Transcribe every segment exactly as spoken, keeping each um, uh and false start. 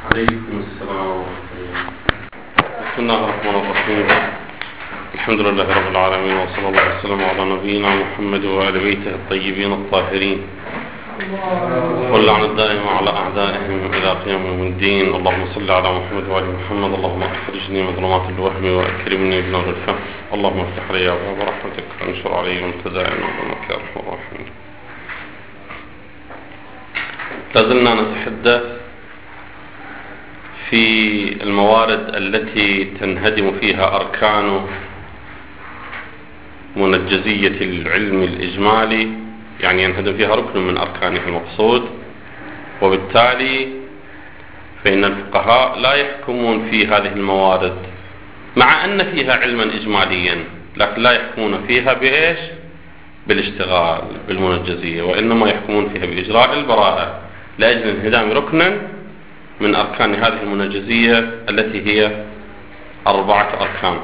عليكم السلام ورحمة الله. بسم الله الرحمن الرحيم. الحمد لله رب العالمين، وصلى الله وسلم على نبينا محمد وآل بيته الطيبين الطاهرين، واللعن الدائم على أعدائهم إلى قيام يوم الدين. اللهم صل على محمد وآل محمد. اللهم أخرجني من ظلمات الوهم وأكرمني بنور الفهم. اللهم افتح لي أبواب رحمتك وانشر علي من خزائن رحمتك يا أرحم الراحمين. لازلنا نتحدث في الموارد التي تنهدم فيها أركان منجزية العلم الإجمالي، يعني ينهدم فيها ركن من أركانه المقصود، وبالتالي فإن الفقهاء لا يحكمون في هذه الموارد مع أن فيها علما إجماليا، لكن لا يحكمون فيها بإيش؟ بالاشتغال بالمنجزية، وإنما يحكمون فيها بإجراء البراءة لأجل انهدام ركنا من أركان هذه المنجزية التي هي أربعة أركان.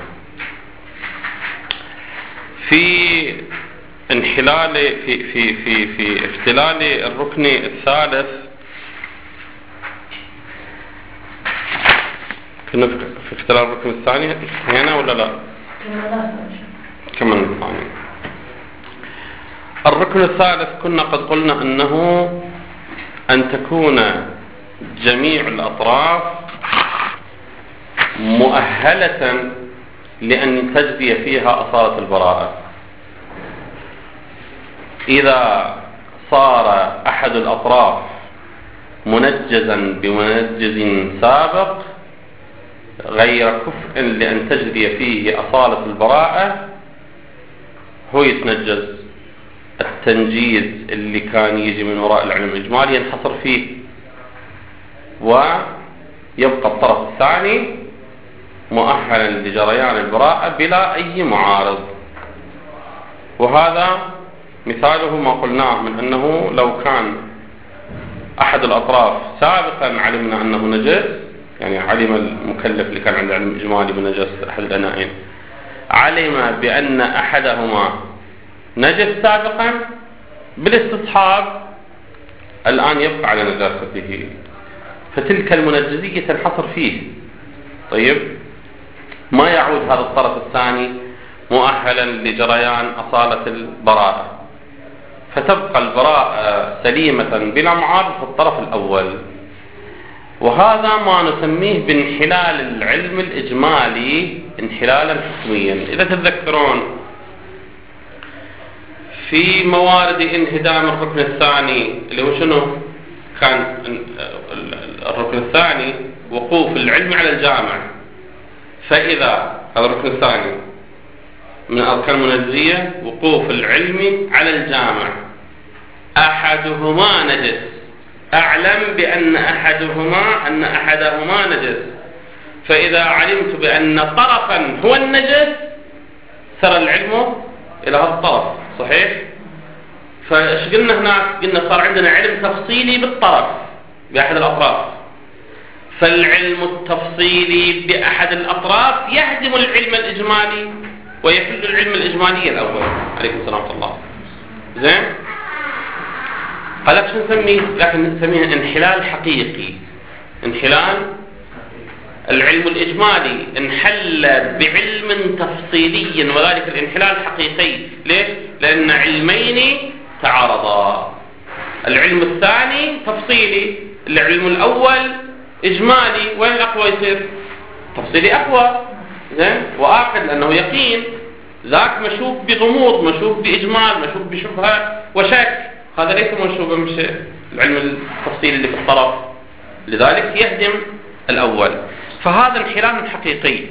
في انحلال في في في في اختلال الركن الثالث، كنا في اختلال الركن الثاني هنا ولا لا؟ كمان الثاني. الركن الثالث كنا قد قلنا أنه أن تكون جميع الأطراف مؤهلة لأن تجري فيها أصالة البراءة. إذا صار أحد الأطراف منجزا بمنجز سابق غير كفء لأن تجري فيه أصالة البراءة، هو يتنجز. التنجيز اللي كان يجي من وراء العلم الإجمالي ينحصر فيه، ويبقى الطرف الثاني مؤهلا لجريان البراءة بلا أي معارض. وهذا مثاله ما قلناه من أنه لو كان أحد الأطراف سابقا علمنا أنه نجس، يعني علم المكلف اللي كان عنده علم إجمالي بنجاسة أحد الأنائين، علم بأن أحدهما نجس سابقا بالاستصحاب، الآن يبقى على نجاسته، فتلك المنجزية تنحصر فيه. طيب، ما يعود هذا الطرف الثاني مؤهلا لجريان أصالة البراءة، فتبقى البراءة سليمة بلا معارض في الطرف الأول. وهذا ما نسميه بانحلال العلم الإجمالي انحلالا حكميا. إذا تتذكرون في موارد انهدام الركن الثاني اللي هو شنو كان؟ الركن الثاني وقوف العلم على الجامع. فإذا هذا الركن الثاني من أركان المنجزية وقوف العلم على الجامع، أحدهما نجس، أعلم بأن أحدهما أن أحدهما نجس، فإذا علمت بأن طرفا هو النجس سر العلم إلى هذا الطرف، صحيح؟ فايش قلنا هناك؟ قلنا صار عندنا علم تفصيلي بالطرف بأحد الأطراف، فالعلم التفصيلي بأحد الأطراف يهدم العلم الإجمالي ويحل العلم الإجمالي الأول. عليكم السلام ورحمة الله. زين؟ قال لك شو نسميه؟ لكن نسميه انحلال حقيقي. انحلال العلم الإجمالي انحل بعلم تفصيلي، وذلك الانحلال الحقيقي. ليش؟ لأن علمين تعارضا، العلم الثاني تفصيلي، العلم الأول إجمالي، وين الأقوى يصير؟ تفصيلي أقوى، زين، وآخر لأنه يقين، ذاك مشوب بغموض، مشوب بإجمال، مشوب بشبهة وشك، هذا ليس مشوبا مش العلم التفصيلي اللي في الطرف، لذلك يهدم الأول. فهذا انحلال حقيقي.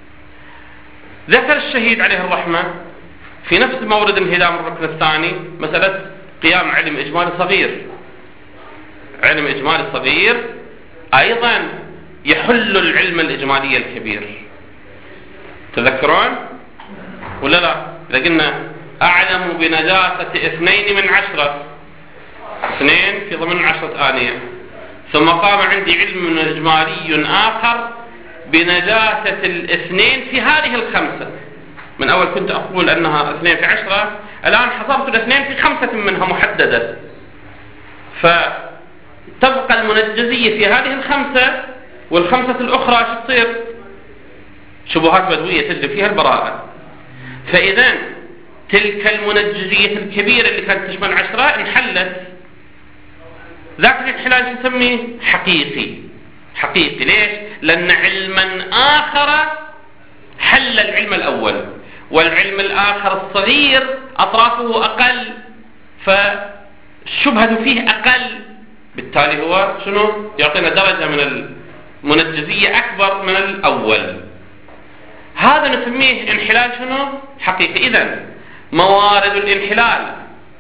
ذكر الشهيد عليه الرحمة في نفس مورد انهدام الركن الثاني مسألة قيام علم إجمالي صغير. علم إجمالي صغير أيضا يحل العلم الإجمالي الكبير. تذكرون ولا لا؟ لقلنا أعلم بنجاسة اثنين من عشرة، اثنين في ضمن عشرة آنية، ثم قام عندي علم إجمالي آخر بنجاسة الاثنين في هذه الخمسة. من أول كنت أقول أنها اثنين في عشرة، الآن حصرت الاثنين في خمسة منها محددة، فتبقى المنجزية في هذه الخمسة والخمسة الأخرى شو تصير؟ شبهات بدوية تجري فيها البراءة. فإذا تلك المنجزية الكبيرة اللي كانت تشمل عشرة انحلت. ذاك الانحلال نسميه حقيقي. حقيقي ليش؟ لأن علما آخر حل العلم الأول، والعلم الآخر الصغير أطرافه أقل فالشبهة فيه أقل، بالتالي هو شنو؟ يعطينا درجة من المنجزية أكبر من الأول. هذا نسميه انحلال شنو؟ حقيقي. إذن موارد الانحلال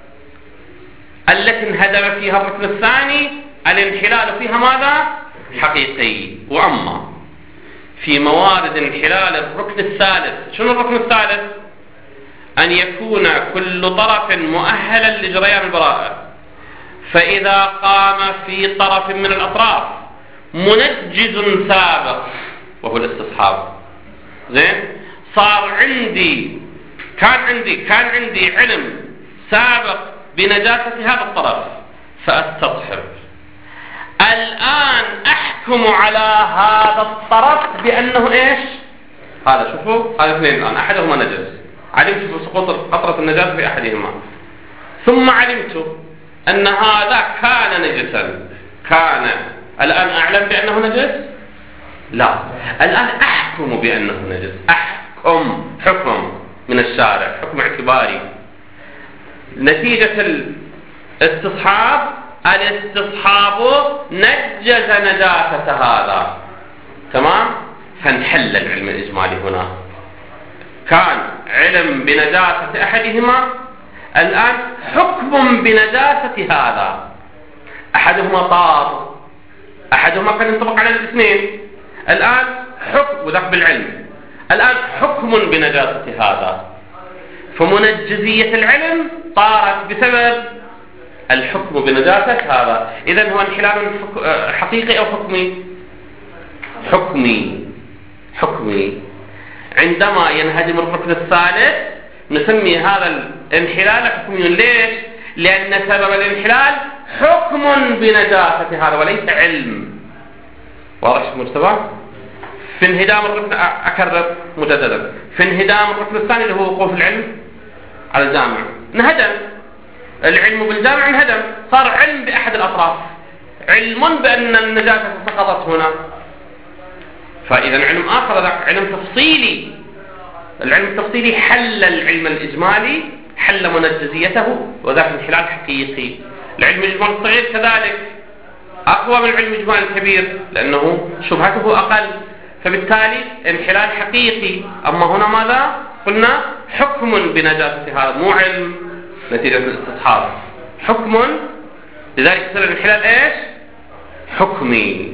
التي انهدم فيها الركن الثاني الانحلال فيها ماذا؟ حقيقي. وأما في موارد انحلال الركن الثالث، شنو الركن الثالث؟ أن يكون كل طرف مؤهلا لجريان البراءة، فإذا قام في طرف من الأطراف منجز سابق وهو الاستصحاب، زين، صار عندي كان عندي كان عندي علم سابق بنجاسة هذا الطرف فأستصحب. الآن أحكم على هذا الطرف بأنه إيش؟ هذا شوفوا، هذا اثنين الآن، أحدهما نجس، علمت بسقوط قطرة النجاسة في أحدهما، ثم علمت أن هذا كان نجسا، كان الآن أعلم بأنه نجس؟ لا، الآن أحكم بأنه نجس. أحكم حكم من الشارع، حكم اعتباري، نتيجة الاستصحاب. الاستصحاب نجز نجاسة هذا، تمام؟ فانحل العلم الإجمالي هنا. كان علم بنجاسة أحدهما، الآن حكم بنجاسة هذا. أحدهما طار، أحدهما كان ينطبق على الاثنين، الآن حكم وذاك بالعلم، الآن حكم بنجاسة هذا. فمنجزية العلم طارت بسبب الحكم بنجاسة هذا. إذن هو انحلال حقيقي أو حكمي؟ حكمي. حكمي. عندما ينهدم الركن الثالث نسمي هذا الانحلال حكمي. ليش؟ لأن سبب الانحلال حكم بنجاسة هذا وليس علم. واضح مجتمع؟ في انهدام الركن، أكرر مجددا، في انهدام الركن الثاني اللي هو وقوف العلم على الجامع، انهدم العلم بالجامع، انهدم، صار علم بأحد الأطراف، علم بأن النجاسة سقطت هنا. فإذا علم آخر، ذاك علم تفصيلي، العلم التفصيلي حل العلم الإجمالي، حل منجزيته، وذاك انحلال حقيقي. العلم الإجمالي الصغير كذلك أقوى من العلم الإجمالي الكبير لأنه شبهته أقل، فبالتالي انحلال حقيقي. أما هنا ماذا قلنا؟ حكم بنجاسة هذا، مو علم نتيجة الاستصحاب، حكم. لذلك يصير الانحلال ايش؟ حكمي.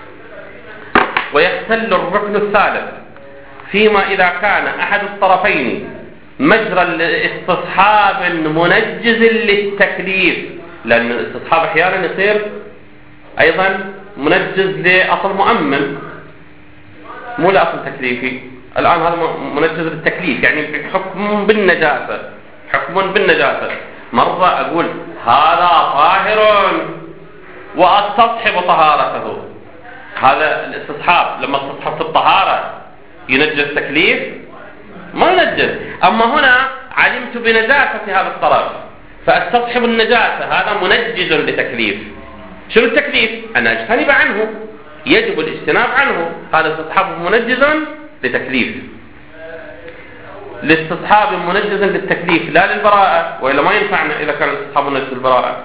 ويختل الركن الثالث فيما إذا كان أحد الطرفين مجرى لاستصحاب منجز للتكليف، لأن الاستصحاب أحيانا يصير أيضا منجز لأصل مؤمن مو لأصل تكليفي. الآن هذا منجز للتكليف، يعني حكم بالنجاسة، حكم بالنجاسة. مرة أقول هذا طاهر وأستصحب طهارته، هذا الاستصحاب لما استصحبت الطهارة ينجز تكليف؟ ما ينجز. أما هنا علمت بنجاسة هذا الطرف فأستصحب النجاسة، هذا منجز لتكليف. شنو التكليف؟ أن أجتنب عنه، يجب الاجتناب عنه، هذا استصحاب منجز لتكليف. الاستصحاب منجز للتكليف لا للبراءة، وإلا ما ينفعنا إذا كان الاستصحاب منجز للبراءة.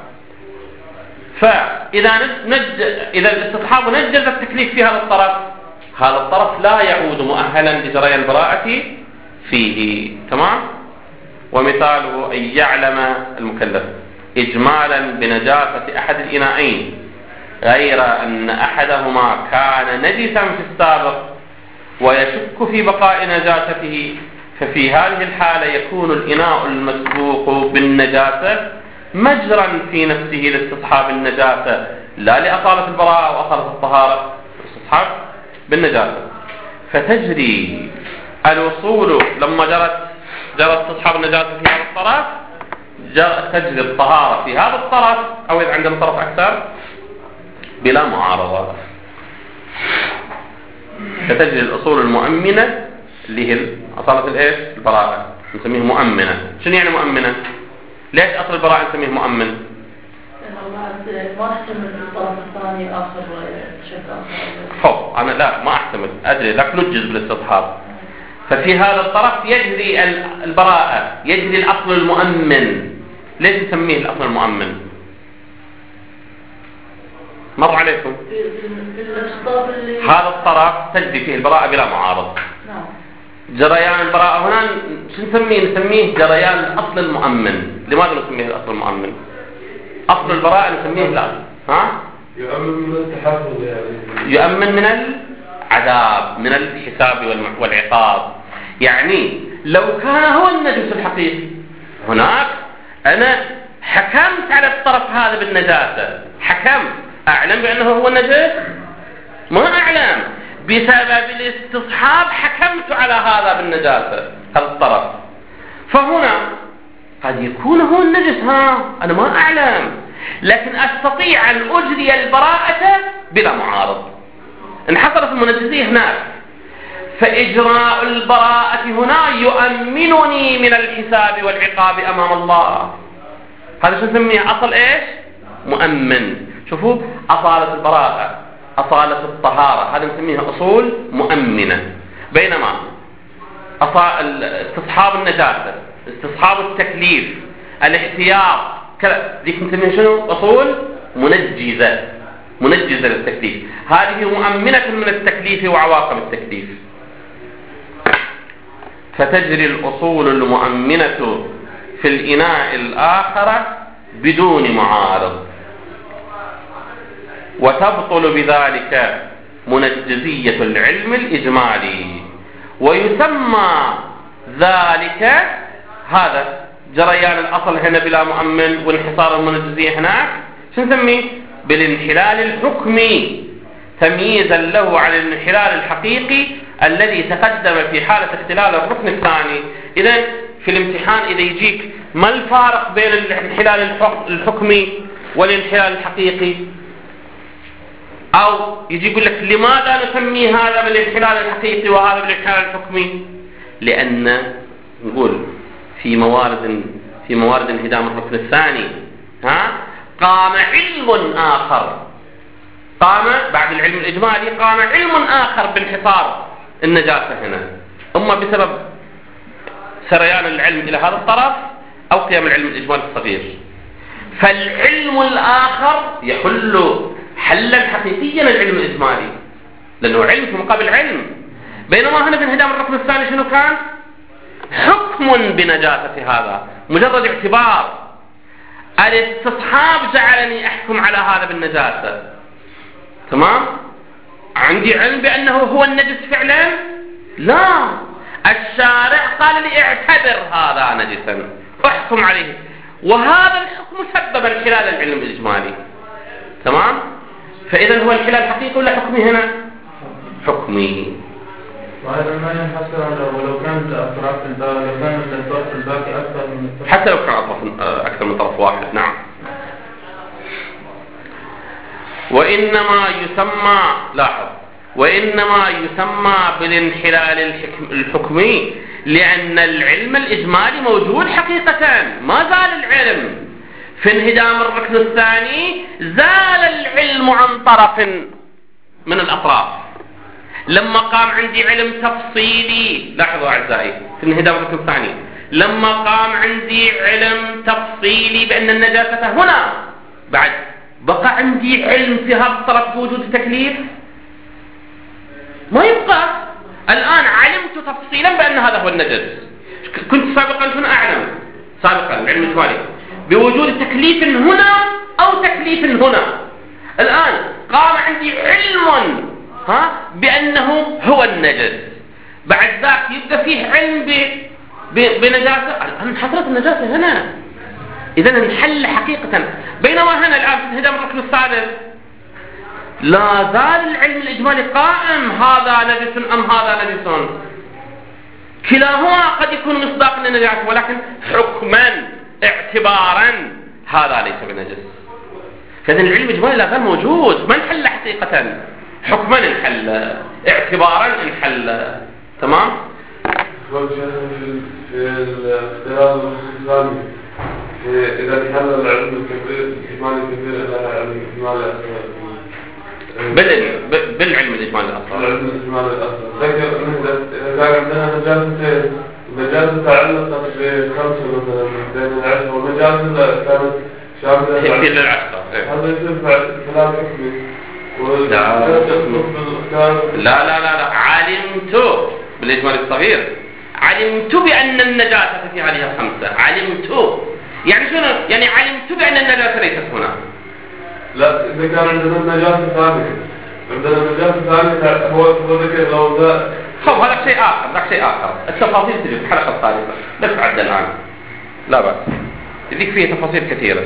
فإذا نج... إذا الاستصحاب نجز التكليف في هذا الطرف، هذا الطرف لا يعود مؤهلا لجريان البراءة فيه، تمام؟ ومثاله أن يعلم المكلف إجمالا بنجاسة أحد الإناءين غير أن أحدهما كان نجسا في السابق ويشك في بقاء نجاسته، ففي هذه الحالة يكون الإناء المسبوق بالنجاسة مجرا في نفسه لاستصحاب النجاسة، لا لأصالة البراءة وأصالة الطهارة، استصحاب بالنجاسة. فتجري الوصول لما جرت جرت استصحاب النجاسة في هذا الطرف، تجري الطهارة في هذا الطرف، أو إذا عندنا طرف أكثر بلا معارضة. فتجري الأصول المؤمنة اللي هي أصالة الإيش؟ البراءة، نسميه مؤمنة. شنو يعني مؤمنة؟ ليش أصل البراءة نسميه مؤمن؟ ما احتمل الطرف الثاني آخر شك آخر. حب أنا لا ما أحتمل أدري لك نجز بالاستصحاب. ففي هذا الطرف يجري البراءة، يجري الأصل المؤمن. ليش نسميه الأصل المؤمن؟ مر عليكم هذا الطرف تجري فيه البراءة بلا معارض. نعم. جريان البراءة هنا شو نسميه؟ نسميه جريان الأصل المؤمن. لماذا نسميه الأصل المؤمن؟ أصل البراءة نسميه الأصل ها؟ يؤمن من التحفظ يعني. يؤمن من العذاب، من الحساب والعقاب. يعني لو كان هو النجس الحقيقي هناك أنا حكمت على الطرف هذا بالنجاسة، حكمت أعلم بأنه هو النجس؟ ما أعلم، بسبب الاستصحاب حكمت على هذا بالنجاسة هذا الطرف. فهنا قد يكون هو النجس، ها أنا ما أعلم، لكن أستطيع أن أجري البراءة بلا معارض. انحصرت المنجزية هناك، فإجراء البراءة هنا يؤمنني من الحساب والعقاب أمام الله. هذا شو نسميه؟ أصل إيش؟ مؤمن. شوفوا أصالة البراءة، أصالة الطهارة، هذا نسميها أصول مؤمنة. بينما استصحاب النجاسة، استصحاب التكليف، الاحتياط كذا، ذيك نسميها شنو؟ أصول منجزة، منجزة للتكليف. هذه مؤمنة من التكليف وعواقب التكليف. فتجري الأصول المؤمنة في الإناء الآخر بدون معارض، وتبطل بذلك منجزية العلم الإجمالي. ويسمى ذلك هذا جريان الأصل هنا بلا مؤمن وانحصار المنجزية هناك شو نسميه؟ بالانحلال الحكمي، تمييزا له عن الانحلال الحقيقي الذي تقدم في حالة اختلال الركن الثاني. إذن في الامتحان إذا يجيك ما الفارق بين الانحلال الحكمي والانحلال الحقيقي، أو يجي يقول لك لماذا نسمي هذا بالانحلال الحقيقي وهذا بالانحلال الحكمي؟ لأن نقول في موارد في موارد انهدام الركن الثاني ها قام علم آخر، قام بعد العلم الإجمالي قام علم آخر بانحصار النجاسة هنا، إما بسبب سريان العلم إلى هذا الطرف أو قيام العلم الإجمالي الصغير. فالعلم الآخر يحل حلا حقيقيا العلم الإجمالي، لأنه علم في مقابل علم. بينما هنا في انهدام الركن الثاني شنو كان؟ حكم بنجاسة هذا، مجرد اعتبار. الاستصحاب جعلني أحكم على هذا بالنجاسة، تمام؟ عندي علم بأنه هو النجس فعلا؟ لا، الشارع قال لي اعتبر هذا نجسا، احكم عليه، وهذا الحكم سبب انحلال العلم الإجمالي، تمام؟ فإذا هو انحلال حقيقي ولا حكمي هنا؟ حكمي. وهذا ما ينحصر على ولو كان الأطراف لو كان الطرف الباقي أكثر من الطرف، حتى لو كان أطراف أكثر من طرف واحد، نعم. وإنما يسمى، لاحظ، وإنما يسمى بالانحلال الحكمي لأن العلم الإجمالي موجود حقيقة، ما زال العلم. في انهدام الركن الثاني زال العلم عن طرف من الأطراف. لما قام عندي علم تفصيلي، لاحظوا أعزائي، في انهدام الركن الثاني لما قام عندي علم تفصيلي بأن النجاسة هنا، بعد بقى عندي علم في هذا الطرف بوجود التكليف؟ ما يبقى. الآن علمت تفصيلا بأن هذا هو النجس، كنت سابقا شنو أعلم؟ سابقا العلم الإجمالي بوجود تكليف هنا أو تكليف هنا. الآن قام عندي علم ها بأنه هو النجس، بعد ذاك يبقى فيه علم ب... ب... بنجاسة. الآن حصلت النجاسة هنا، إذن انحل حقيقة. بينما هنا الآن في انهدام الركن الثالث لا زال العلم الإجمالي قائم، هذا نجس أم هذا نجس، كلاهما قد يكون مصداقا للنجاسة، ولكن حكما اعتبارا هذا ليس بنجس. فإذن العلم الإجمالي لا زال موجود، ما انحل حقيقة، حكما انحل، اعتبارا انحل. تمام؟ في الاختيار الثاني إذا انحل العلم الكبير الإجمالي الكبير إلى العلم الإجمالي الأصغر بالعلم الإجمالي الأصغر. العلم الإجمالي الأصغر. ذكر إذا كان عندنا نجاستين، نجاسة تعلقت بخمسة مثلا بين العشرة، ونجاسة كانت شاملة يصير للعشرة. هذا يصير ثلاث حكمي. لا لا لا لا علمت بالإجمالي الصغير، علمت بأن النجاسة في هذه الخمسة، علمت يعني شنو؟ يعني علمت بأن النجاسة ليست هنا. لا إذا كان عندنا النجاسة ثانية، عندنا النجاسة ثانية هو هو ذكر لو ذا. خب هذا شيء آخر، ذاك شيء آخر، التفاصيل تجي في الحلقة الثالثة، لا تعد الآن، لا بأس، تجيك فيه تفاصيل كثيرة.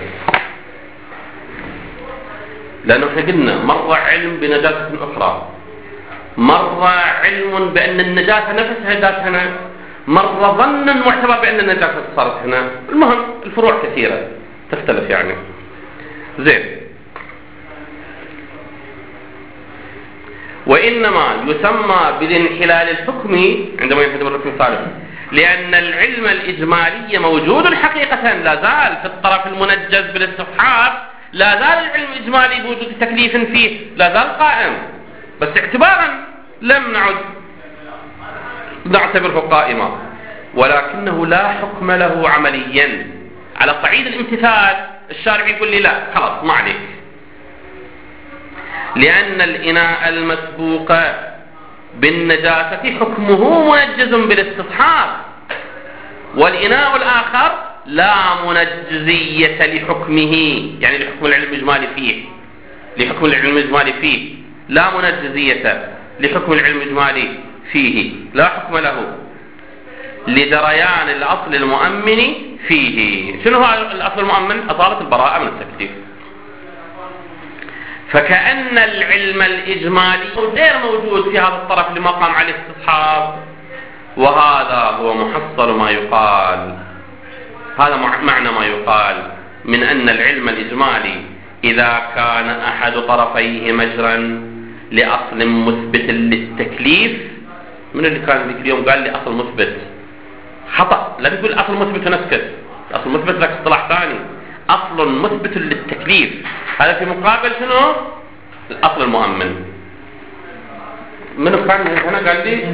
لأنه احنا قلنا مرة علم بنجاسة أخرى، مرة علم بأن النجاسة نفسها ذات هنا، مرة ظنا معتبر بأن النجاسة صارت هنا. المهم الفروع كثيرة تختلف يعني. زين. وإنما يسمى بالانحلال الحكمي عندما ينحدم الركن الثالث لأن العلم الإجمالي موجود حقيقة، لا زال في الطرف المنجز بالاستصحاب، لا زال العلم الإجمالي بوجود تكليف فيه، لا زال قائم، بس اعتبارا لم نعد نعتبره قائما، ولكنه لا حكم له عمليا. على صعيد الامتثال الشارع يقول لي لا خلاص ما عليك، لأن الإناء المسبوق بالنجاسة حكمه منجز بالاستصحاب، والإناء الآخر لا منجزية لحكمه، يعني لحكم العلم الإجمالي فيه، لحكم العلم الإجمالي فيه لا منجزية لحكم العلم الإجمالي فيه، لا حكم له لجريان الأصل المؤمن فيه. شنو هو الأصل المؤمن؟ أصالة البراءة من التكليف. فكأن العلم الإجمالي غير موجود في هذا الطرف اللي ما قام عليه استصحاب، وهذا هو محصل ما يقال، هذا معنى ما يقال من أن العلم الإجمالي إذا كان أحد طرفيه مجرا لأصل مثبت للتكليف. من اللي كان ذيك اليوم قال لي أصل مثبت؟ خطأ، لا تقول أصل مثبت ونسكت، أصل مثبت لك اصطلاح ثاني، أصل مثبت للتكليف، هذا في مقابل شنو؟ الأصل المؤمن. منو كان هنا قال لي؟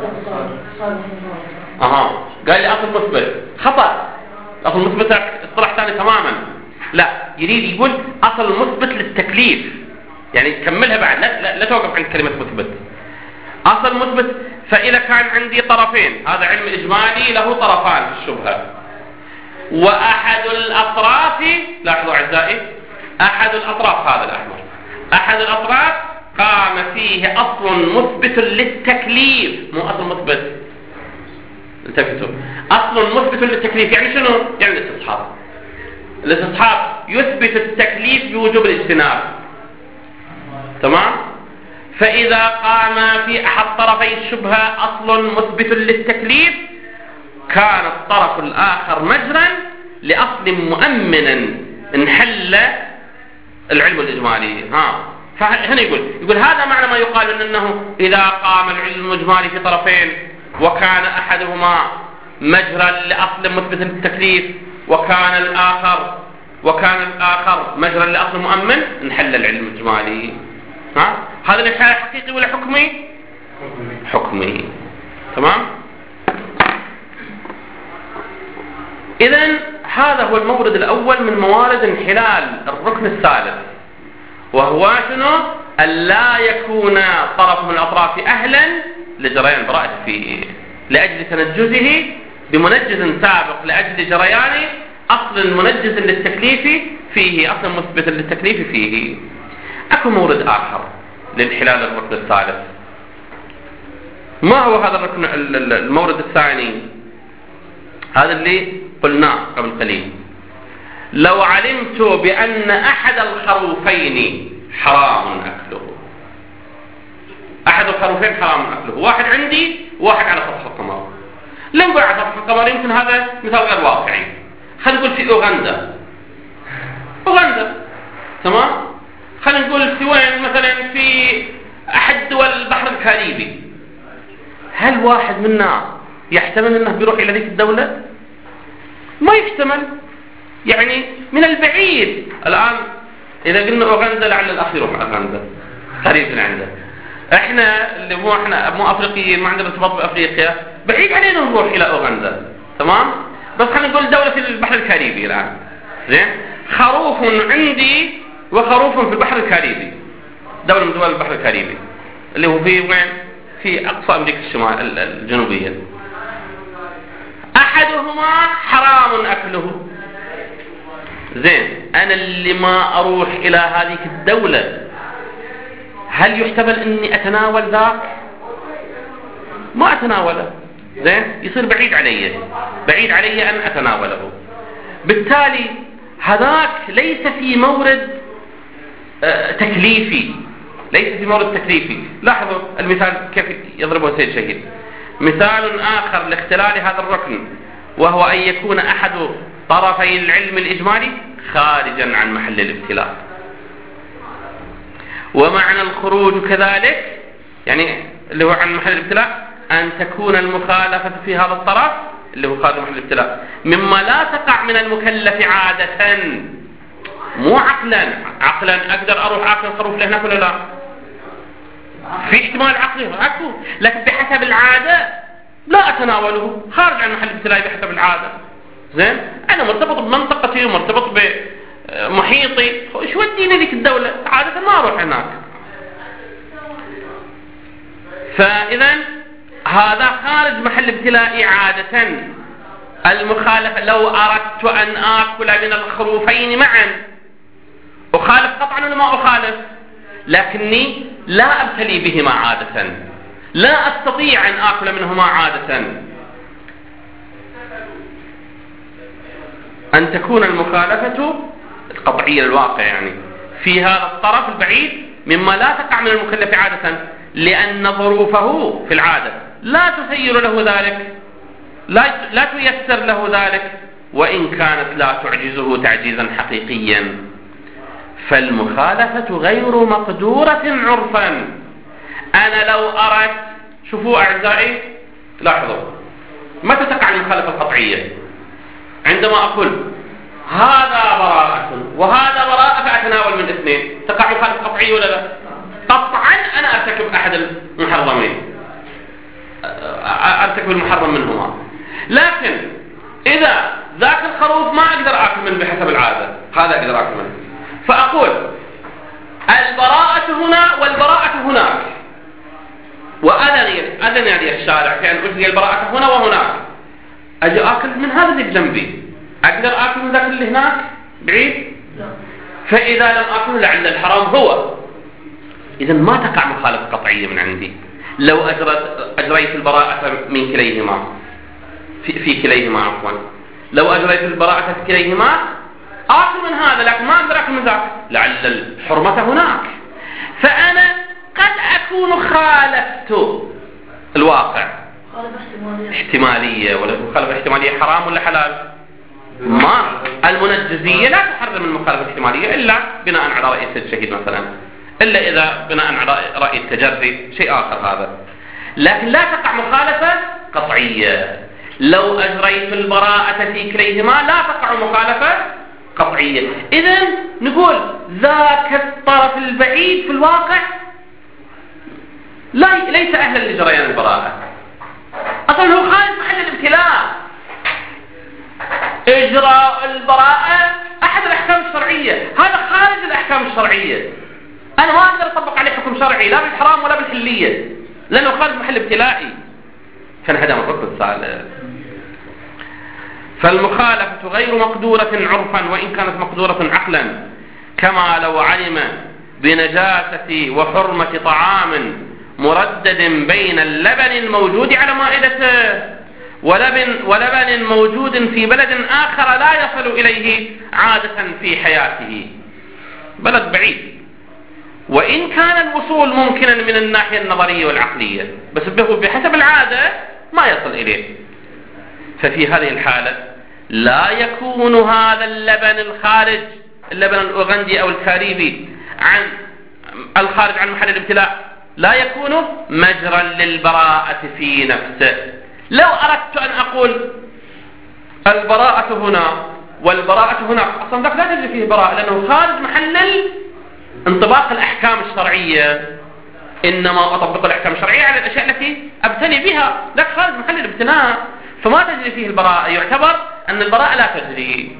أها قال لي أصل مثبت، خطأ، أصل مثبت لك اصطلاح ثاني تماما، لا يريد يقول أصل مثبت للتكليف، يعني كملها بعد، لا, لا, لا توقف عند كلمة مثبت. أصل مثبت، فإذا كان عندي طرفين، هذا علم إجمالي له طرفان في الشبهة، وأحد الأطراف، لاحظوا أعزائي، أحد الأطراف هذا الأحمر، أحد الأطراف قام فيه أصل مثبت للتكليف، مو أصل مثبت، التفتوا، أصل مثبت للتكليف يعني شنو؟ يعني الاستصحاب. الاستصحاب يثبت التكليف بوجوب الاجتناب، تمام؟ فإذا قام في أحد طرفي الشبهة أصل مثبت للتكليف، كان الطرف الآخر مجرا لأصل مؤمن انحل العلم الإجمالي. ها فهنا يقول يقول هذا معنى ما يقال من أنه إذا قام العلم الإجمالي في طرفين وكان أحدهما مجرا لأصل مثبت للتكليف، وكان الآخر وكان الآخر مجرا لأصل مؤمن، انحل العلم الإجمالي. ها هذا الإنحلال حقيقي ولا حكمي؟ حكمي. تمام. إذن هذا هو المورد الأول من موارد انحلال الركن الثالث، وهو شنو؟ أن لا يكون طرف من الأطراف أهلا لجريان البراءة فيه، لأجل تنجزه بمنجز سابق، لأجل جريان أصل منجز للتكليف فيه، أصل مثبت للتكليف فيه. أكو مورد آخر لانحلال الركن الثالث. ما هو هذا الركن المورد الثاني؟ هذا اللي قلناه قبل قليل. لو علمت بأن أحد الخروفين حرام أكله، أحد الخروفين حرام أكله، واحد عندي واحد على سطح القمر. لم يقول على سطح القمر، يمكن هذا مثال غير واقعي، خلينا نقول في أوغندا، أوغندا تمام، خلينا نقول في وين مثلا، في أحد دول البحر الكاريبي، هل واحد منا يحتمل أنه بيروح إلى ذيك الدولة؟ ما يحتمل. يعني من البعيد الآن إذا قلنا أوغندا لعل الأخ يروح أوغندا قريب من عنده. إحنا اللي مو إحنا مو أفريقيين ما عندنا ارتباط بأفريقيا، بعيد علينا نروح إلى أوغندا، تمام؟ بس خلينا نقول دولة في البحر الكاريبي الآن، زين؟ خروف عندي وخروف في البحر الكاريبي، دولة من دول البحر الكاريبي اللي هو في وين؟ في أقصى أمريكا الشمال الجنوبية. أحدهما حرام أكله، زين؟ أنا اللي ما أروح إلى هذه الدولة هل يحتمل أني أتناول ذاك؟ ما أتناوله، زين؟ يصير بعيد علي، بعيد علي أن أتناوله. بالتالي هذاك ليس في مورد آه تكليفي، ليس في مورد تكليفي. لاحظوا المثال كيف يضربه سيد شهيد. مثال آخر لاختلال هذا الركن وهو أن يكون أحد طرفي العلم الإجمالي خارجا عن محل الابتلاء. ومعنى الخروج كذلك يعني اللي هو عن محل الابتلاء أن تكون المخالفة في هذا الطرف اللي هو خارج محل الابتلاء مما لا تقع من المكلف عادة، مو عقلا. عقلا أقدر أروح آكل خروف لهناك ولا لا؟ في احتمال عقلي أكو، لكن بحسب العادة لا أتناوله، خارج عن محل الابتلاء بحسب العادة. زين؟ أنا مرتبط بمنطقتي ومرتبط بمحيطي، شو وديني ذيك الدولة؟ عادة ما أروح هناك. فإذا هذا خارج محل ابتلاء عادة. المخالفة لو أردت أن آكل من الخروفين معا أخالف قطعا ولا ما أخالف؟ لكني لا أبتلي بهما عادة، لا أستطيع أن آكل منهما عادة. أن تكون المخالفة القطعية للواقع يعني في هذا الطرف البعيد مما لا تقع من المكلف عادة، لأن ظروفه في العادة لا تسير له ذلك، لا لا تيسر له ذلك، وإن كانت لا تعجزه تعجيزا حقيقيا. فالمخالفة غير مقدورة عرفا. أنا لو أردت، شوفوا أعزائي لاحظوا متى تقع المخالفة القطعية؟ عندما أقول هذا براءة وهذا براءة فأتناول من اثنين، تقع مخالفة قطعية ولا لا؟ قطعا أنا أرتكب أحد المحرمين، أرتكب المحرم منهما. لكن إذا ذاك الخروف ما أقدر آكل منه بحسب العادة، هذا أقدر آكل منه، فأقول البراءة هنا والبراءة هناك، وأذن أذن لي الشارع في أن أجري البراءة هنا وهناك، أجي آكل من هذا اللي جنبي، أقدر آكل من ذاك اللي هناك بعيد؟ فإذا لم آكل لعل الحرام هو. إذا ما تقع مخالفة قطعية من عندي لو أجرت أجريت البراءة من كليهما في, في كليهما عفوا لو أجريت البراءة في كليهما آكل من هذا، لكن ما أقدر آكل من ذاك لعل الحرمة هناك. فأنا قد أكون خالفت الواقع احتمالية، ولا مخالفة احتمالية حرام ولا حلال؟ ما المنجزية لا تحرم المخالفة الاحتمالية إلا بناء على رأي السيد الشهيد مثلا، إلا إذا بناء على رأي التجري شيء آخر هذا. لكن لا تقع مخالفة قطعية. لو أجريت البراءة في كليهما لا تقع مخالفة قطعية. إذن نقول ذاك الطرف البعيد في الواقع لا ليس أهلا لجريان البراءة، أصلا هو خارج محل الابتلاء. إجراء البراءة أحد الأحكام الشرعية، هذا خارج الأحكام الشرعية، أنا ما أقدر أطبق عليه حكم شرعي لا بالحرام ولا بالحلية لأنه خارج محل ابتلائي. كان هذا مقصد السؤال. فالمخالفة غير مقدورة عرفا وإن كانت مقدورة عقلا، كما لو علم بنجاسة وحرمة طعام مردد بين اللبن الموجود على مائدته ولبن, ولبن موجود في بلد آخر لا يصل إليه عادة في حياته، بلد بعيد، وإن كان الوصول ممكنا من الناحية النظرية والعقلية، بس بحسب العادة ما يصل إليه. ففي هذه الحالة لا يكون هذا اللبن الخارج، اللبن الأوغندي أو الكاريبي، عن الخارج عن محل الابتلاء لا يكون مجرا للبراءة في نفسه. لو أردت أن أقول البراءة هنا والبراءة هناك، أصلا ذاك لا تجري فيه براءة لأنه خارج محل انطباق الأحكام الشرعية، إنما أطبق الأحكام الشرعية على الأشياء التي أبتني بها، ذاك خارج محل الابتناء فما تجري فيه البراءة، يعتبر أن البراءة لا تجري.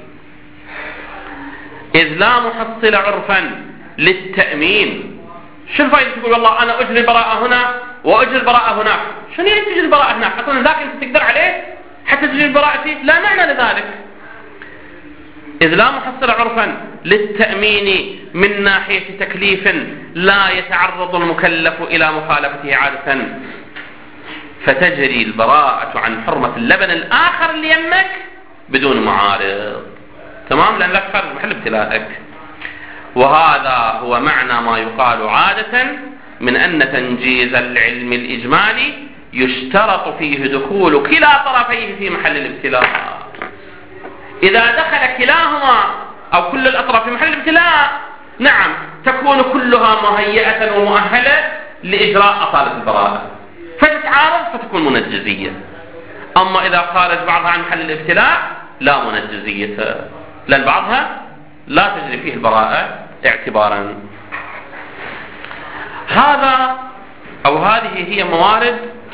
إذ لا محصل عرفا للتأمين. شو الفائدة تقول والله أنا أجري البراءة هنا وأجري البراءة هناك؟ شنو يعني تجري البراءة هناك؟ أصلا ذاك أنت تقدر عليه حتى تجري البراءة فيه؟ لا معنى لذلك. إذ لا محصل عرفا للتأمين من ناحية تكليف لا يتعرض المكلف إلى مخالفته عادة، فتجري البراءة عن حرمة اللبن الآخر اللي يمك بدون معارض. تمام؟ لأن لك خارج محل ابتلائك. وهذا هو معنى ما يقال عادة من أن تنجيز العلم الإجمالي يشترط فيه دخول كلا طرفيه في محل الابتلاء. إذا دخل كلاهما أو كل الأطراف في محل الابتلاء، نعم تكون كلها مهيئة ومؤهلة لإجراء أصالة البراءة، فتتعارض فتكون منجزية. أما إذا خارج بعضها عن محل الابتلاء لا منجزية، لأن بعضها لا تجري فيه البراءة اعتبارا. هذا أو هذه هي موارد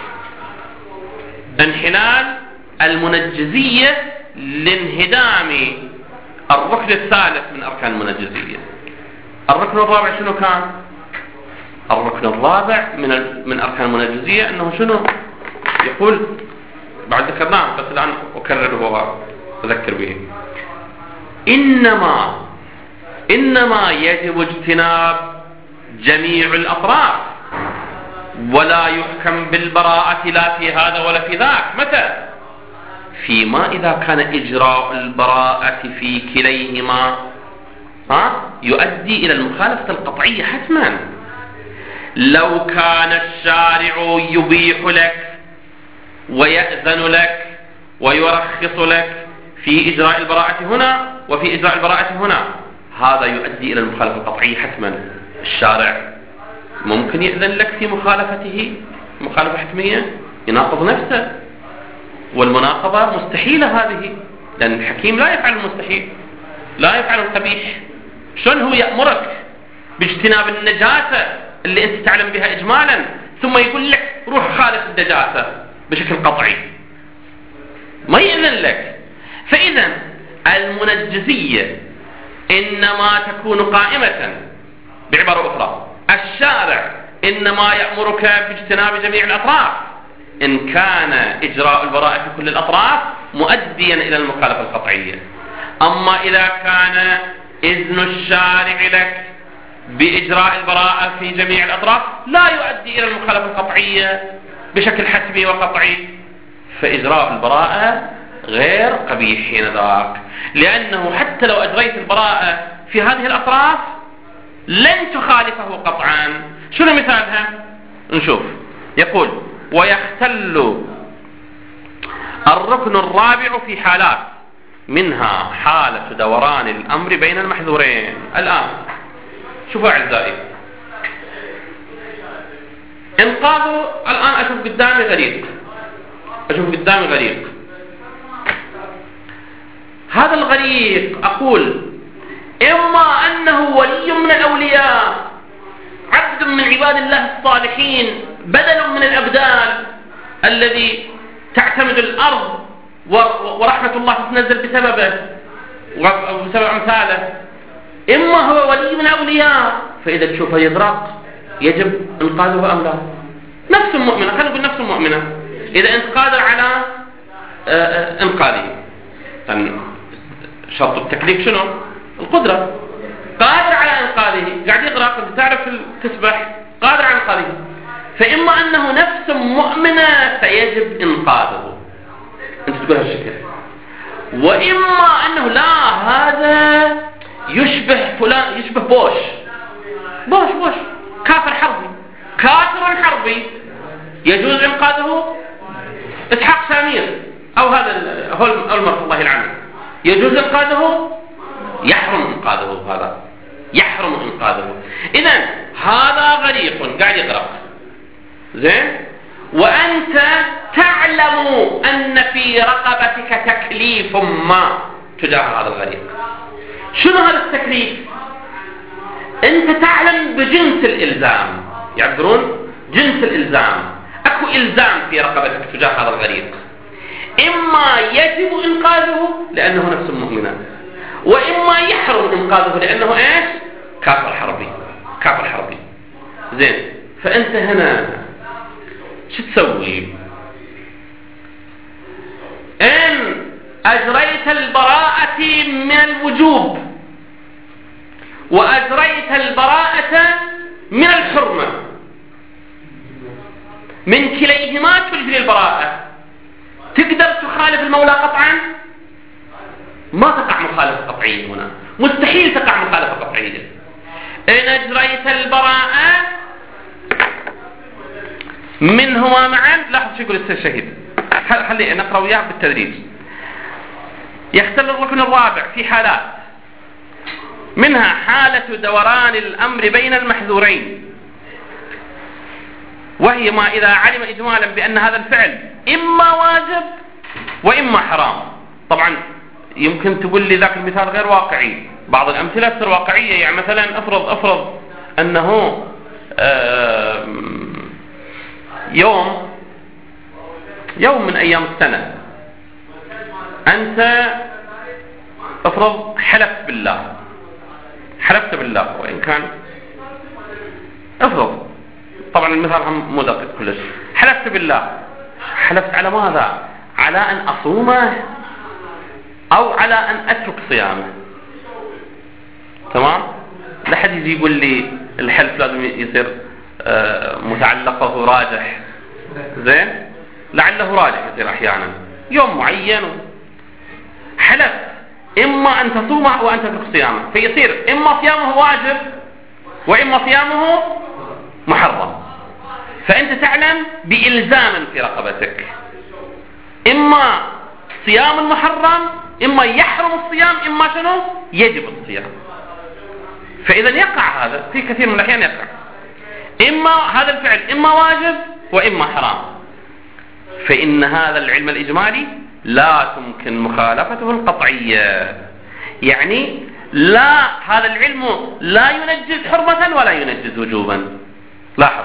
انحلال المنجزية لانهدام الركن الثالث من أركان المنجزية. الركن الرابع شنو كان؟ الركن الرابع من من أركان المنجزية أنه شنو؟ يقول بعد ذكرناه بس الآن أكرره وأذكر به. إنما إنما يجب اجتناب جميع الأطراف ولا يحكم بالبراءة لا في هذا ولا في ذاك. متى؟ فيما إذا كان إجراء البراءة في كليهما ها يؤدي إلى المخالفة القطعية حتما. لو كان الشارع يبيح لك ويأذن لك ويرخص لك في إجراء البراءة هنا وفي إجراء البراءة هنا، هذا يؤدي إلى المخالفة القطعية حتما. الشارع ممكن يأذن لك في مخالفته مخالفة حتمية، يناقض نفسه، والمناقضة مستحيلة هذه، لأن الحكيم لا يفعل المستحيل، لا يفعل القبيح. شلون هو يأمرك باجتناب النجاسة اللي أنت تعلم بها إجمالا ثم يقول لك روح خالف النجاسة بشكل قطعي؟ ما يأذن لك. فإذا المنجزية إنما تكون قائمة، بعبارة أخرى الشارع إنما يأمرك باجتناب جميع الأطراف إن كان إجراء البراءة في كل الأطراف مؤديا إلى المخالفة القطعية. أما إذا كان إذن الشارع لك بإجراء البراءة في جميع الأطراف لا يؤدي إلى المخالفة القطعية بشكل حتمي وقطعي، فإجراء البراءة غير قبيح حينذاك، لأنه حتى لو أجريت البراءة في هذه الأطراف لن تخالفه قطعا. شنو مثالها؟ نشوف. يقول ويختل الركن الرابع في حالات، منها حالة دوران الأمر بين المحذورين. الآن شوفوا أعزائي، انقاذوا الآن أشوف قدامي غريق، أشوف قدامي غريق. هذا الغريق أقول إما أنه ولي من الأولياء، عبد من عباد الله الصالحين، بدل من الأبدال الذي تعتمد الأرض ورحمة الله تتنزل بسببه وبسبب أمثاله، إما هو ولي من الأولياء فإذا تشوفه يغرق يجب إنقاذه أم لا؟ نفس مؤمنة، خلينا نقول نفس مؤمنة، إذا أنت قادر على إنقاذه. شرط التكليف شنو؟ القدرة. قادر على إنقاذه، قاعد يغرق، أنت تعرف تسبح، قادر على إنقاذه، فإما أنه نفس مؤمنة فيجب إنقاذه، أنت تقول هالشكل، وإما أنه لا هذا يشبه فلان، يشبه بوش بوش بوش كافر حربي، كافر حربي يجوز إنقاذه. إسحاق سامير أو هذا هولم ألمر الله العنه يجوز إنقاذه؟ يحرم إنقاذه، هذا يحرم إنقاذه. إذن هذا غريق قاعد يغرق، زين، وأنت تعلم أن في رقبتك تكليف ما تجاه هذا الغريق. شنو هذا التكليف؟ أنت تعلم بجنس الإلزام، يعبرون جنس الإلزام، أكو إلزام في رقبتك تجاه هذا الغريق، إما يجب إنقاذه لأنه نفس مؤمنة، وإما يحرم إنقاذه لأنه إيش؟ كافر حربي، كافر حربي. زين، فأنت هنا شو تسوي؟ إن أجريت البراءة من الوجوب وأجريت البراءة من الحرمة، من كليهما تجري البراءة، تقدر تخالف المولى قطعا؟ ما تقع مخالفة قطعية هنا، مستحيل تقع مخالفة قطعية. إن أجريت البراءة منهما معا، لاحظ شو يقول الشهيد، خلي نقرأ وياه بالتدريج. يختل الركن الرابع في حالات، منها حالة دوران الأمر بين المحذورين، وهي ما إذا علم إجمالا بأن هذا الفعل إما واجب وإما حرام. طبعا يمكن تقول لي ذاك المثال غير واقعي، بعض الأمثلة تصير واقعية. يعني مثلا افرض افرض أنه يوم يوم من أيام السنة أنت افرض حلفت بالله، حلفت بالله، وإن كان افرض، طبعا المثال هم مو دقيق كلش، حلفت بالله، حلفت على ماذا؟ على أن أصومه أو على أن أترك صيامه. تمام؟ لا حد يجي يقول لي الحلف لازم يصير متعلقه راجح. زين؟ لعله راجح يصير أحيانا يوم معين، حلف إما أن تصومه أو أن تترك صيامه، فيصير إما صيامه واجب وإما صيامه محرم. فأنت تعلم بإلزام في رقبتك، إما صيام المحرم، إما يحرم الصيام، إما شنو يجب الصيام. فإذا يقع هذا في كثير من الأحيان، يقع إما هذا الفعل إما واجب وإما حرام. فإن هذا العلم الإجمالي لا تمكن مخالفته القطعية، يعني لا، هذا العلم لا ينجز حرمة ولا ينجز وجوبا. لاحظ،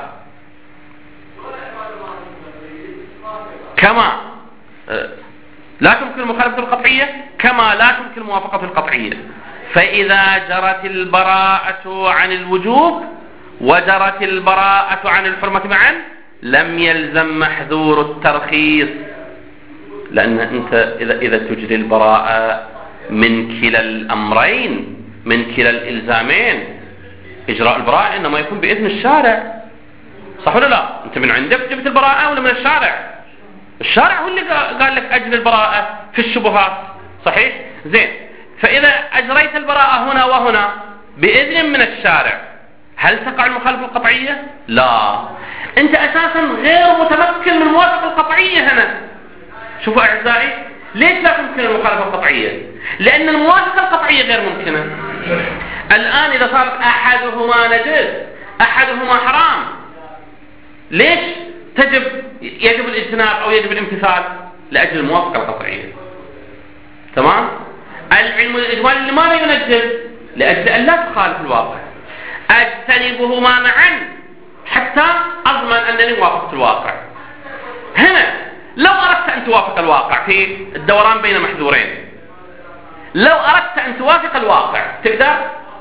كما لا تمكن مخالفة القطعية كما لا تمكن موافقة القطعية. فإذا جرت البراءة عن الوجوب وجرت البراءة عن الحرمة معا لم يلزم محذور الترخيص، لأن أنت إذا, إذا تجري البراءة من كلا الأمرين، من كلا الإلزامين، إجراء البراءة إنما يكون بإذن الشارع، صح ولا لا؟ أنت من عندك جبت البراءة ولا من الشارع؟ الشارع هو اللي قال لك أجل البراءة في الشبهات، صحيح؟ زين، فإذا أجريت البراءة هنا وهنا بإذن من الشارع، هل تقع المخالفة القطعية؟ لا، أنت أساسا غير متمكن من الموافقة القطعية هنا. شوفوا أعزائي، ليش لا تمكن المخالفة القطعية؟ لأن الموافقة القطعية غير ممكنة. الآن إذا صار أحدهما نجس أحدهما حرام، ليش تجب يجب الاجتناب أو يجب الامتثال؟ لأجل الموافقة القطعية. تمام؟ العلم الإجمالي لماذا ينجز؟ لأجل أن لا تخالف الواقع. أجتنبهما معا حتى أضمن أنني وافقت الواقع. هنا لو أردت أن توافق الواقع في الدوران بين محذورين، لو أردت أن توافق الواقع تقدر؟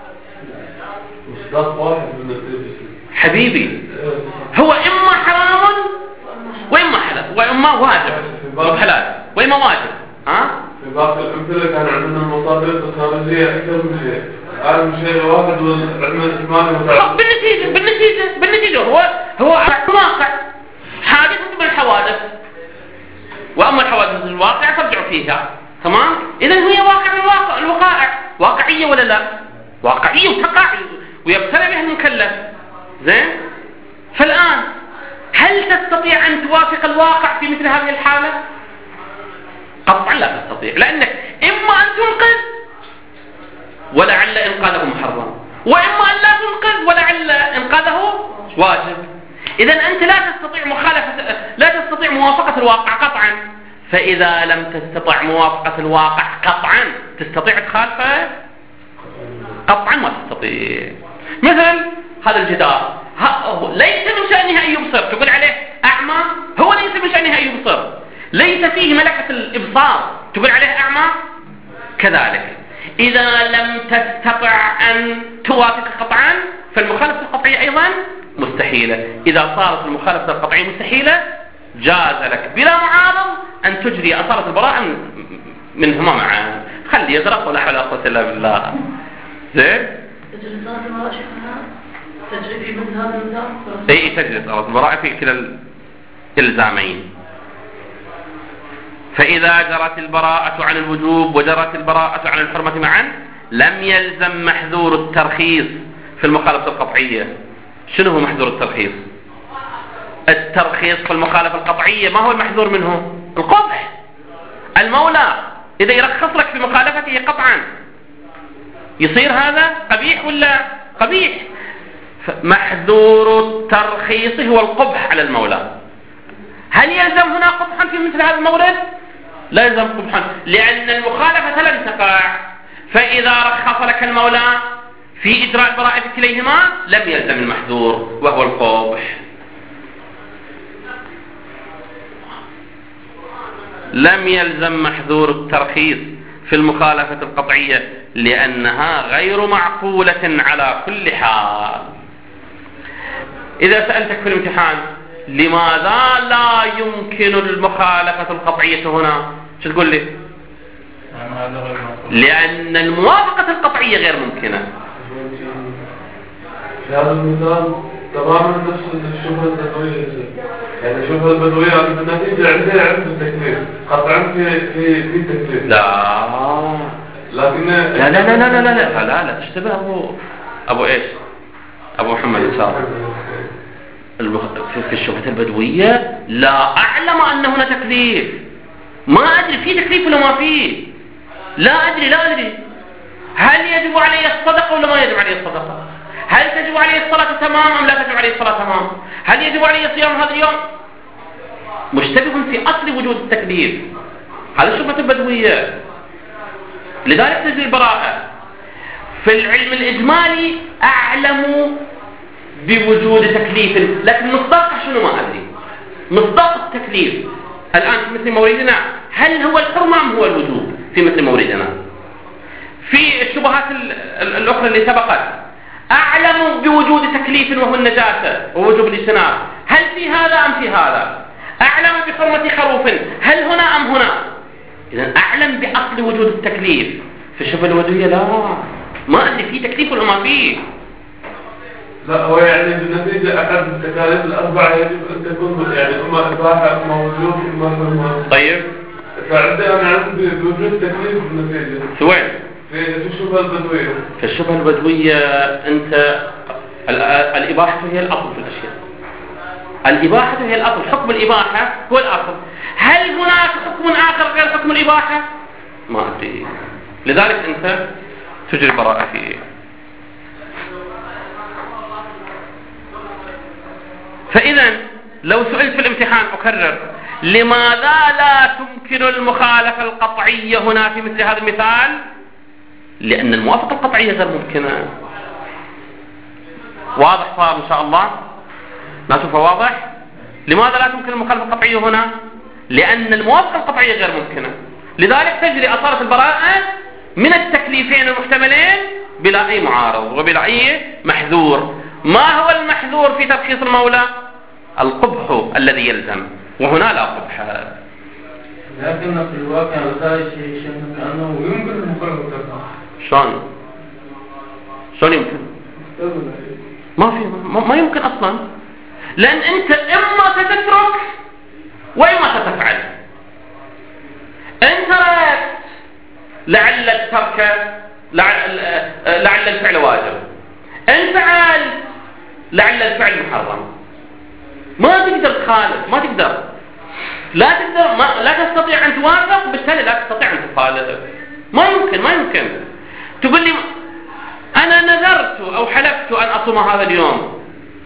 حبيبي، هو إما حرام وإما حلال وإما واجب وحلال وإما واجب. ها؟ في بعض الأمثلة كان عندنا المصادر الخارجية أكثر من شيء، أعلم شيء واحد والعلم الإجمالي متعدد. بالنتيجة بالنتيجة بالنتيجة هو هو واقع حادثة من الحوادث، وأما الحوادث الواقع ترجع فيها. تمام؟ إذا هي واقع من الواقع الوقائع، واقعية ولا لا؟ واقعية وتقع ويبتلى بها المكلف. زين؟ فالآن هل تستطيع أن توافق الواقع في مثل هذه الحالة؟ قطعا لا تستطيع، لأنك إما أن تنقذ ولعل إنقاذه محرم، وإما أن لا تنقذ ولعل إنقاذه واجب. إذا أنت لا تستطيع مخالفة، لا تستطيع موافقة الواقع قطعا. فإذا لم تستطع موافقة الواقع قطعا تستطيع تخالفه؟ قطعا ما تستطيع. مثل هذا الجدار ليس من شأنه أن يبصر، تقول عليه أعمى، هو ليس من شأنه أن يبصر، ليس فيه ملكة الإبصار، تقول عليه أعمى. كذلك إذا لم تستطع أن توافق قطعا فالمخالفة القطعية أيضا مستحيلة. إذا صارت المخالفة القطعية مستحيلة جاز لك بلا معارض أن تجري أصالة البراءة منهما معا. خلي يغرق ولا حول ولا قوة إلا بالله. زين؟ تجري صلاة البراءة شيخنا؟ تجري في مثل هذا النظام؟ أي تجري صلاة البراءة في كلا الإلزامين. فإذا جرت البراءة عن الوجوب وجرت البراءة عن الحرمة معا لم يلزم محذور الترخيص في المخالفة القطعية. شنو هو محذور الترخيص؟ الترخيص في المخالفة القطعية ما هو المحذور منه؟ القبح. المولى إذا يرخص لك في مخالفته قطعا يصير هذا قبيح ولا قبيح؟ محذور الترخيص هو القبح على المولى. هل يلزم هنا قبحا في مثل هذا المورد؟ لا يلزم قبحا، لأن المخالفة لم تقع. فإذا رخص لك المولى في إجراء البراءة كليهما لم يلزم المحذور وهو القبح. لم يلزم محذور الترخيص في المخالفة القطعية لأنها غير معقولة على كل حال. إذا سألتك في الامتحان لماذا لا يمكن المخالفة القطعية هنا، شو تقول لي؟ لأن الموافقة القطعية غير ممكنة. في هذا المثال تماما نفس الشبهة البدوية. يعني الشبهة البدوية النتيجة عندها عند التكليف قطعا في في في تكليف. لا لكن لا لا لا لا لا لا لا لا تشتبه أبو أبو إيش؟ أبو محمد السابق. في الشبهة البدوية لا أعلم أن هنا تكليف، ما أدري في تكليف ولا ما فيه، لا أدري لا أدري. هل يجب عليه الصدقة ولا ما يجب عليه الصدقة؟ هل تجب عليه الصلاة تمام أم لا تجب عليه الصلاة تمام؟ هل يجب عليه صيام هذا اليوم؟ مشتبه في أصل وجود التكليف. هذا الشبهة البدوية. لذلك تجري البراءة. في العلم الإجمالي أعلم بوجود تكليف، لكن مصداقه شنو ما أدري. مصداق التكليف الآن في مثل موردنا هل هو الحرمة أم هو الوجوب في مثل موردنا؟ في الشبهات الأخرى اللي سبقت أعلم بوجود تكليف وهو النجاسة ووجوب الاجتناب، هل في هذا أم في هذا؟ أعلم بحرمة خروف، هل هنا أم هنا؟ إذن أعلم بأصل وجود التكليف. في الشبهة البدوية لا ما أدري في تكليف ولا ما فيه. لا هو يعني بالنتيجة أحد التكاليف الأربعة يجب أن تكون يعني إما إباحة إما وجوب إما حرمة. طيب فعندي أنا عندي بوجود تكليف بالنتيجة. في وين؟ في في الشبهة البدوية. في الشبهة البدوية أنت الإباحة هي الأصل في الأشياء. الإباحة هي الأصل، حكم الإباحة هو الأصل. هل هناك حكم آخر غير حكم الإباحة؟ ما أدري. لذلك أنت تجري براءة فيه. فإذا لو سئلت في الامتحان أكرر لماذا لا تمكن المخالفة القطعية هنا في مثل هذا المثال؟ لأن الموافقة القطعية غير ممكنة. واضح صار إن شاء الله؟ نشوفه واضح؟ لماذا لا تمكن المخالفة القطعية هنا؟ لأن الموافقة القطعية غير ممكنة. لذلك تجري أصالة البراءة من التكليفين المحتملين بلا أي معارض وبلا أي محذور. ما هو المحذور في ترخيص المولى؟ القبح الذي يلزم، وهنا لا قبح. لكن في الواقع لا شيء شيء كأنه يمكن المخالفة. شلون؟ شلون يمكن؟ ما في ما, ما يمكن أصلا، لأن أنت إما ستترك وإما ستفعل. أنت تركت لعل الترك لعل, لعل الفعل واجب، أنت فعلت لعل الفعل محرم. ما تقدر تخالف، ما تقدر لا تقدر ما لا تستطيع أن توافق، وبالتالي لا تستطيع أن تخالف. ما يمكن ما يمكن تقول لي أنا نذرت أو حلفت أن أصوم هذا اليوم،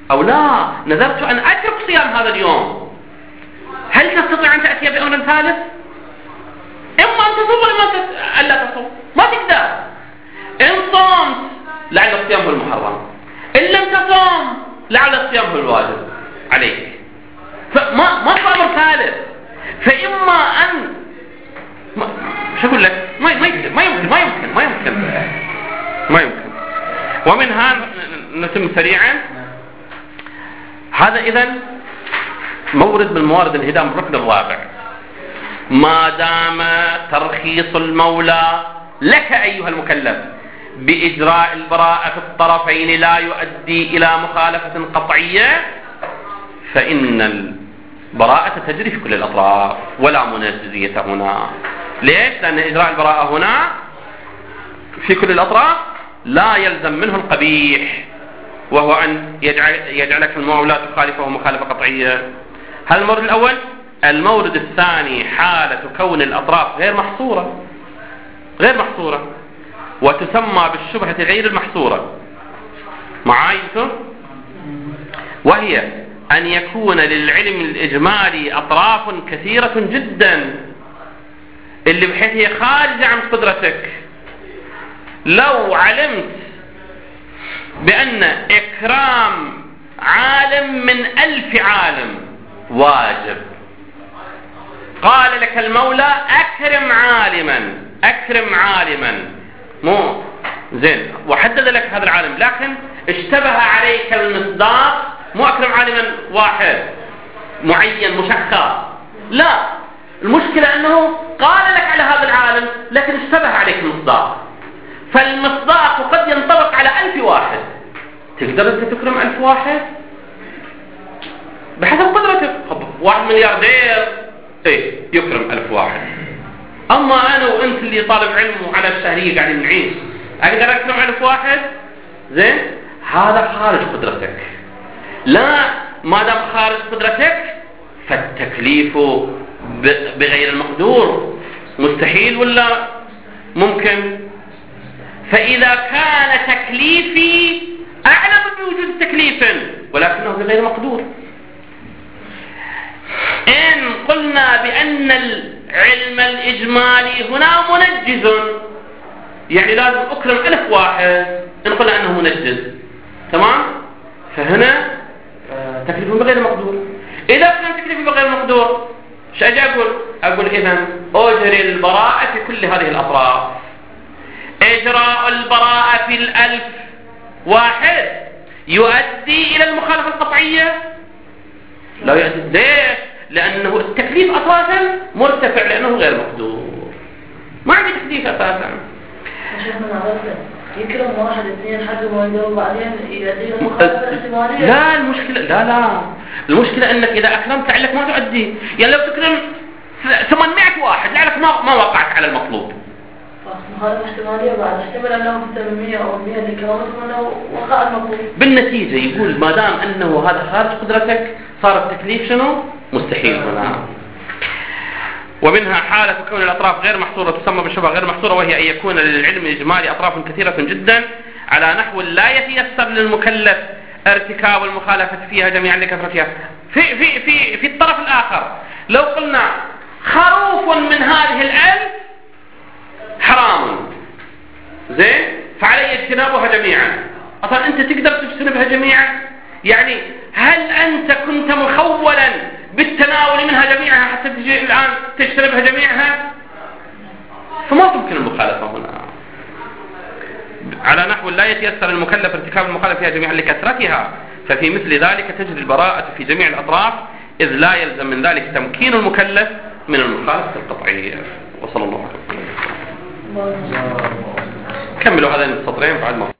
أو لا نذرت أن أترك صيام هذا اليوم، هل تستطيع أن تأتي بأمر ثالث؟ إما أن تصوم وإما أن لا تصوم، ما تقدر. إن صمت لعل الصيام هو المحرم، إن لم تصوم لعل الصيام هو الواجب عليك، فما ما في أمر ثالث. فإما أن ما شو أقول لك، ما ما يمكن ما يمكن ما يمكن ما يمكن ما يمكن. ومنها نتم سريعا هذا إذن مورد من موارد الهدام الركن الرابع. ما دام ترخيص المولى لك أيها المكلف بإجراء البراءة في الطرفين لا يؤدي إلى مخالفة قطعية، فإن البراءة تجري في كل الأطراف ولا منجزية هنا. ليش؟ لأن إجراء البراءة هنا في كل الأطراف لا يلزم منه القبيح، وهو أن يجعل يجعلك المولى تخالفه مخالفة قطعية. هذا المورد الأول. المورد الثاني حالة كون الأطراف غير محصورة، غير محصورة وتسمى بالشبهة غير المحصورة، معايته، وهي أن يكون للعلم الإجمالي أطراف كثيرة جدا اللي بحيث هي خارجة عن قدرتك. لو علمت بأن إكرام عالم من ألف عالم واجب، قال لك المولى أكرم عالما أكرم عالما مو زين، وحدد لك هذا العالم، لكن اشتبه عليك المصداق، مو أكرم عالما واحد معين مشخص، لا، المشكلة أنه قال لك على هذا العالم لكن اشتبه عليك المصداق، فالمصداق قد ينطبق على ألف واحد. تقدر أنت تكرم ألف واحد بحسب قدرتك. واحد ملياردير ايه يكرم ألف واحد، أما أنا وأنت اللي طالب علم وعلى الشهرية قاعدين نعيش أقدر أكرم ألف واحد؟ زين، هذا خارج قدرتك. لا، ما دام خارج قدرتك فالتكليف بغير المقدور مستحيل ولا ممكن؟ فإذا كان تكليفي أعلم بوجود تكليف ولكنه بغير مقدور، إن قلنا بأن العلم الإجمالي هنا منجز، يعني لازم أكرم ألف واحد، إن قلنا أنه منجز، تمام؟ فهنا تكليفه بغير مقدور. إذا كان تكليفه بغير مقدور ايش أجي أقول؟ أقول إذن أجري البراءة في كل هذه الأطراف. إجراء البراءة في الألف واحد يؤدي إلى المخالفة القطعية؟ لا يؤدي. ليش؟ لأنه التكليف أساسا مرتفع لأنه غير مقدور، ما عندي تكليف أساسا. يكرم واحد اثنين حتى ما يدور بعدين يؤدي المخالفة الاحتمالية. لا المشكلة لا لا المشكلة أنك إذا أكرمت لعلك ما تؤدي، يعني لو تكرم ثمانمائة واحد لعلك ما ما وقعت على المطلوب. مخالفة احتمالية بعد احتمال أنه في ثمانمائة أو مئة اللي كرامتهم أنه وقع المطلوب. بالنتيجة يقول ما دام أنه هذا خارج قدرتك صار التكليف شنو؟ مستحيل هنا. ومنها حالة كون الأطراف غير محصورة تسمى بالشبهة غير محصورة، وهي أن يكون للعلم الإجمالي أطراف كثيرة جدا على نحو لا يتيسر للمكلف ارتكاب المخالفة فيها جميعا لكثرتها. في في في في الطرف الآخر لو قلنا خروف من هذه الألف حرام، زين، فعلي اجتنابها جميعا. أصلا أنت تقدر تجتنبها جميعا؟ يعني هل أنت كنت مخولا بالتناول منها جميعها حتى تجي الآن تجتنبها جميعها؟ فما تمكن المخالفة هنا. على نحو لا يتيسر المكلف ارتكاب المخالفة فيها جميعا لكثرتها، ففي مثل ذلك تجري البراءة في جميع الأطراف، إذ لا يلزم من ذلك تمكين المكلف من المخالفة القطعية. وصلى الله عليه وسلم. كملوا هذين السطرين بعد ما